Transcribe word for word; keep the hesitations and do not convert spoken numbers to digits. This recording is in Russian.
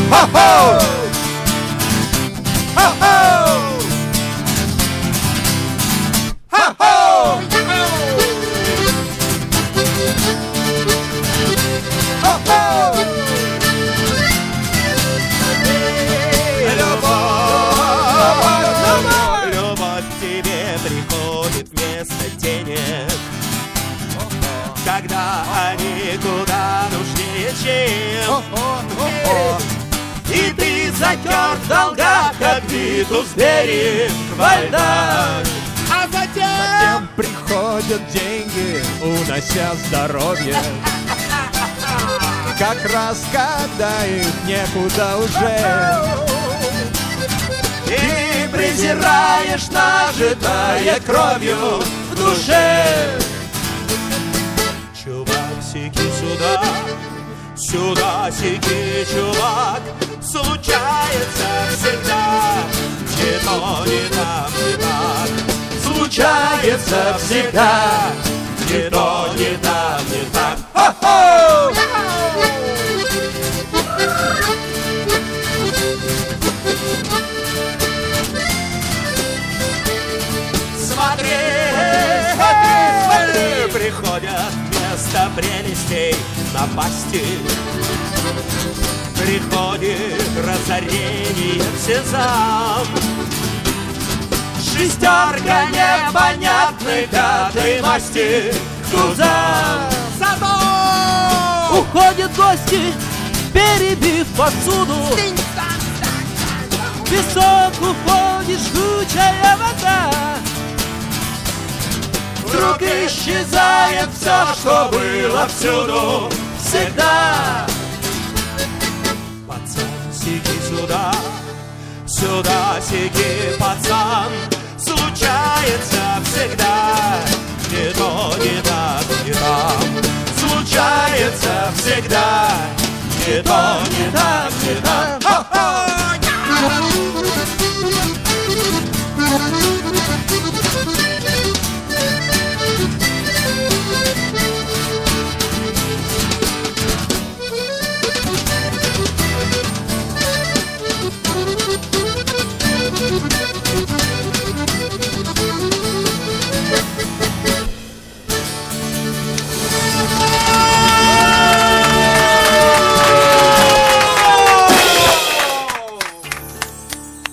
Хо-хо! Хо-хо! Хо-хо! Когда они куда нужнее, чем и ты затер в долгах, как Витус берег во льдах. А затем... затем приходят деньги, унося здоровье. Как раз когда их некуда уже. И презираешь нажитое кровью в душе. Чувак, сики сюда, сюда сики, чувак. Случается всегда, не то, не там, не так. Случается всегда, не то, не там, не так. Хо-хо! Смотри, смотри, смотри, приходят вместо прелестей напасти. Приходит разорение в сезам. Шестерка непонятной пятой масти к тузам. Уходят гости, перебив посуду. В песок уходит жгучая вода. Вдруг исчезает все, что было всюду, всегда. Пацан, сиги сюда, сюда сиги, пацан. Случается всегда, не то, не так, не там. Случается всегда, не то, не так, не так.